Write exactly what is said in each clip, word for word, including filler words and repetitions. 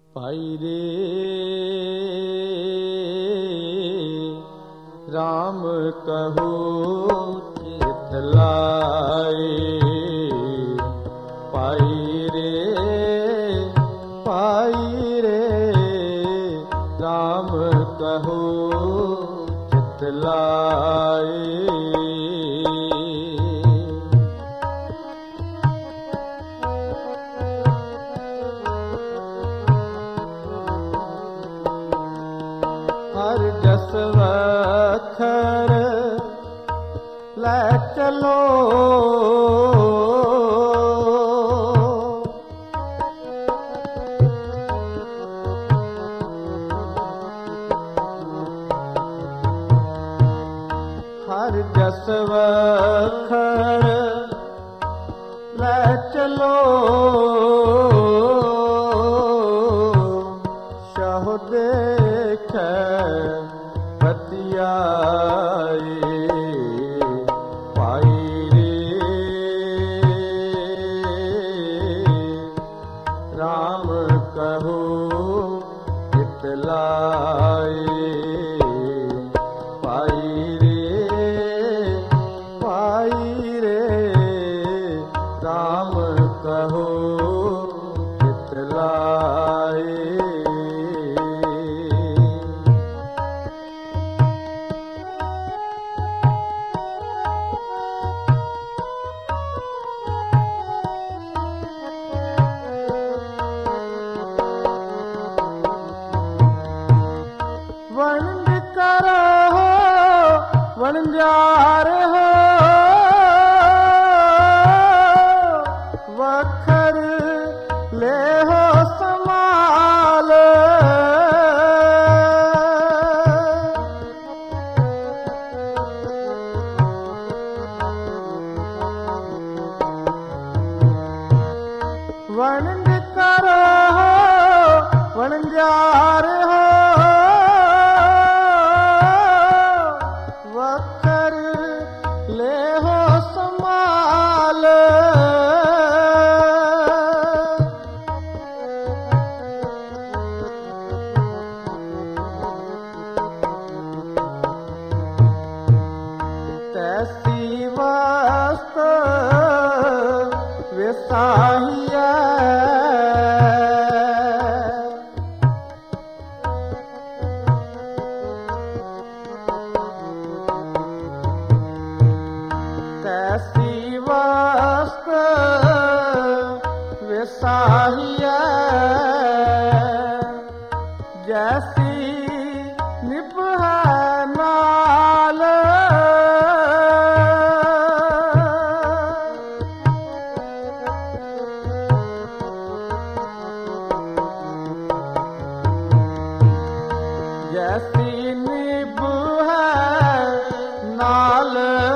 पाई रे राम कहो चित लाए, पाई रे पाई रे राम कहो चित लाए। हर जस वखर ले चलो, हर जस वखर ले चलो, शह देख बतियाए, पाई रे राम कहो चित लाए, पाई रे पाई रे राम कहो चित लाए। वंड करो वणजार हो, वखर ले हो समाल, वंड करो वणजार हो, वखर ले हो समाल, तैसी वस्त विसाहिया, तैसी वस्त विसाहिया, जैसी निभह नाल, जैसी निभह नाल,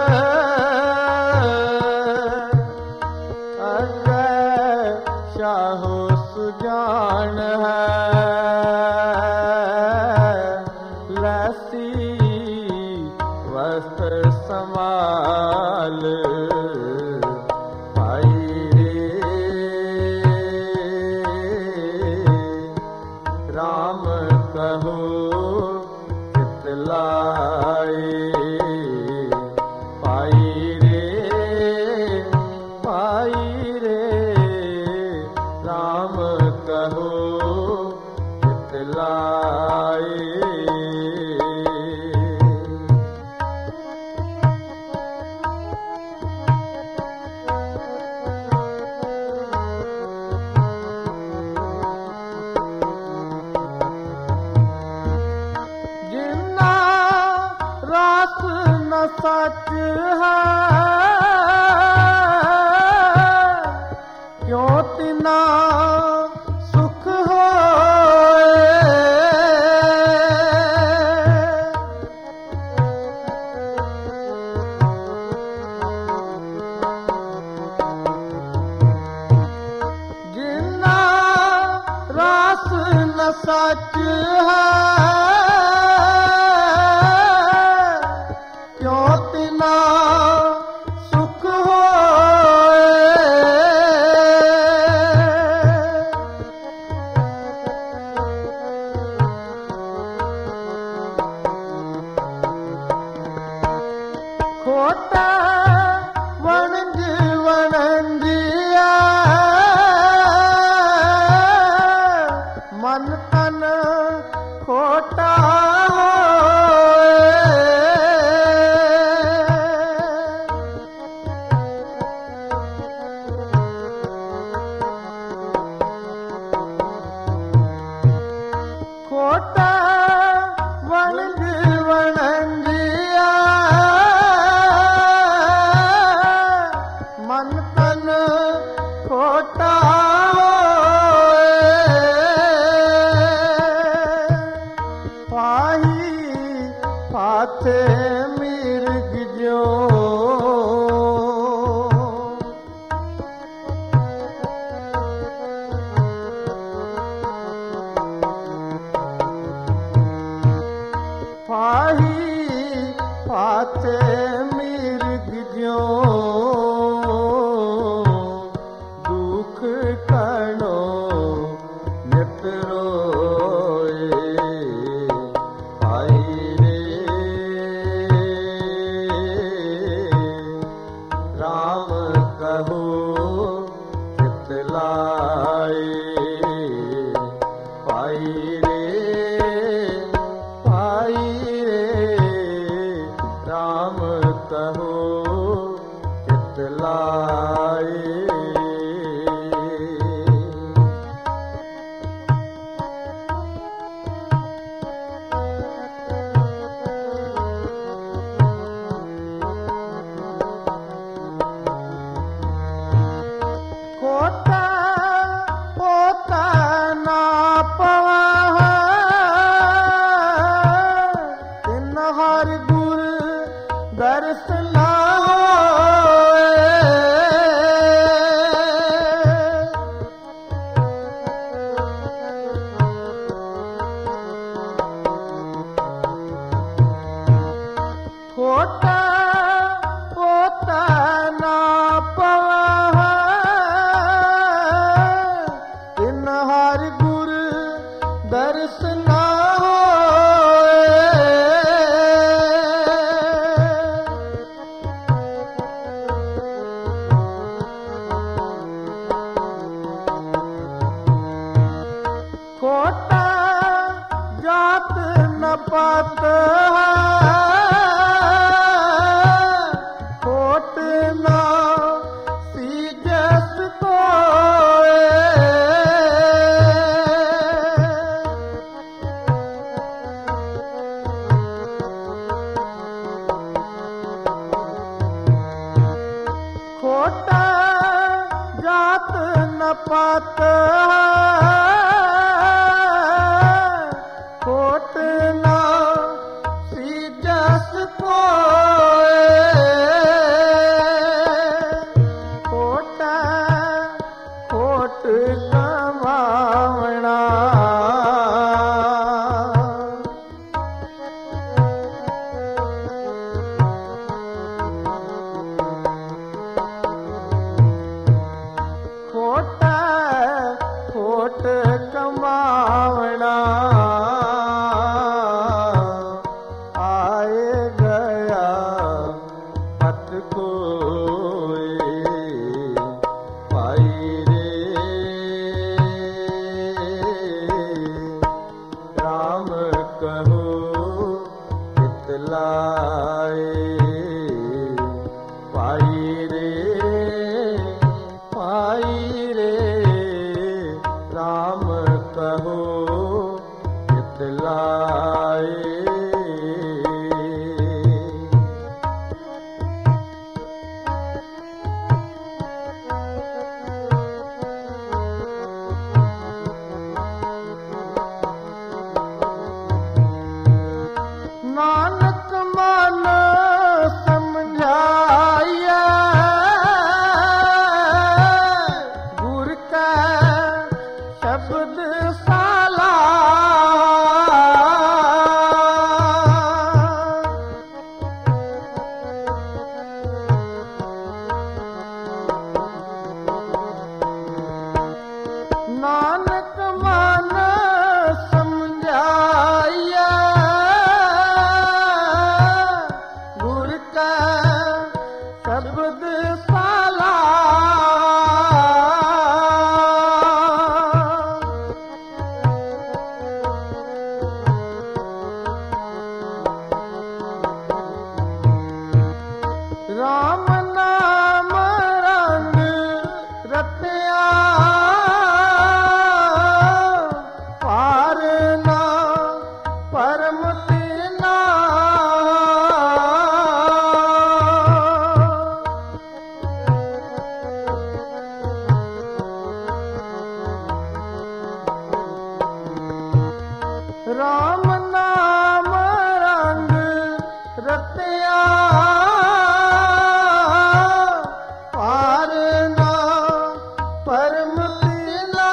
शाहो सुजान है लसी वस्त्र समाल, पाई रे राम कहो चित लाए, पाई रे पाई रे राम कहो चित लाए। जिन्ना रास न सच है, क्यों तिना सुख होए, जिन्ना रास न सच है, क्यों तिना सुख होए, हर गुर दर्श ना होए। खोटा जात न पात है, खोट ना सीजस कोए। खोटा जात न पात है, खोट ना सीजस कोए। खोटा खोट कमावना, खोटा खोट कमावना। आए गया पत कोई पाई रे, राम कहो इतलाए। पाई रे पाई रे, राम कहो इतलाए। नानक मन समझाया, गुर का शब्द साला। नानक मन समझाया, गुर का शब्द साला। राम नाम रंग रतिया, पार ना परम तीना। राम नाम रंग रतिया, पार ना परम तीना।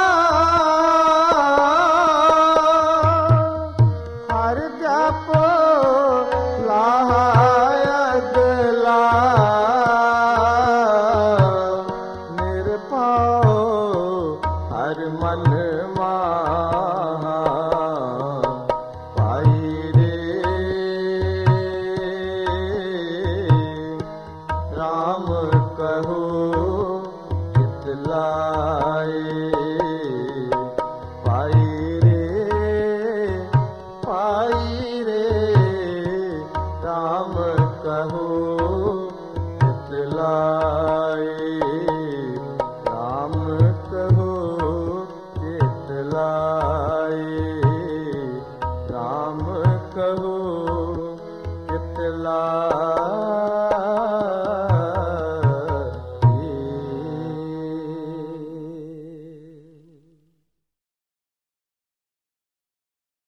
हर जापो लायक ला, निरपाओ हर मन माहा। पाई रे राम कहो इतलाए। पाई रे पाई रे, राम कहो इतलाए। राम कहो इतलाए।